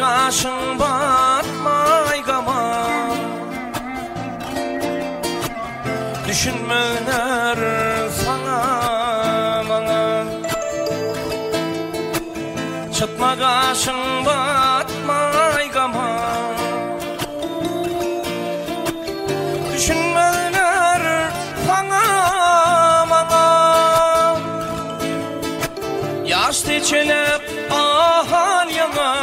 kaşın batmay gama, düşünmeler sana bana. Çatma kaşın batmay gama, düşünmeler sana bana. Yaş teçelep ahal yana,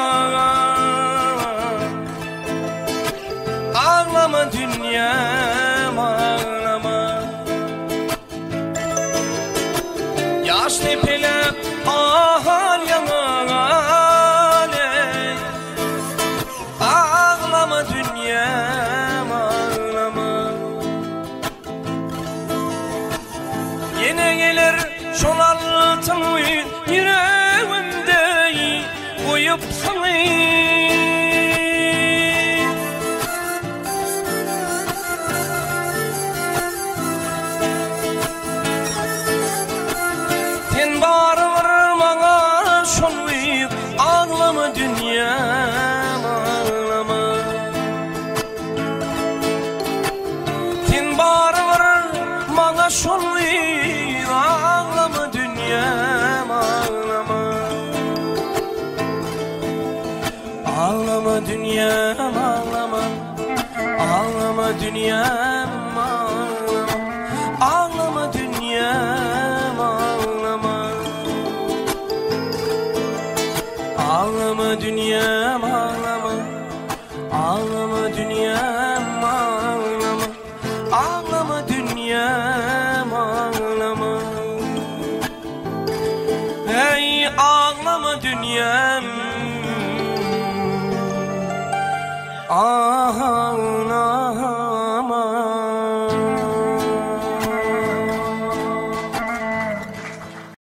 ağlama dünyam ağlama. Yaş tepelep ahal yana, ağlama dünyam ağlama. Yine gelir şolaltın yüreğimde koyup sana. Sen barır bana şonu, ağlama dünyam ağlama. Sen barır bana şonu, ağlama dünyam ağlama. Ağlama dünyam ağlama, ağlama dünyam ağlama, ağlama dünyam ağlama. Ağlama dünyam ağlama, ağlama dünyam ağlama, ağlama dünyam ağlama. Hey ağlama dünyam, ah.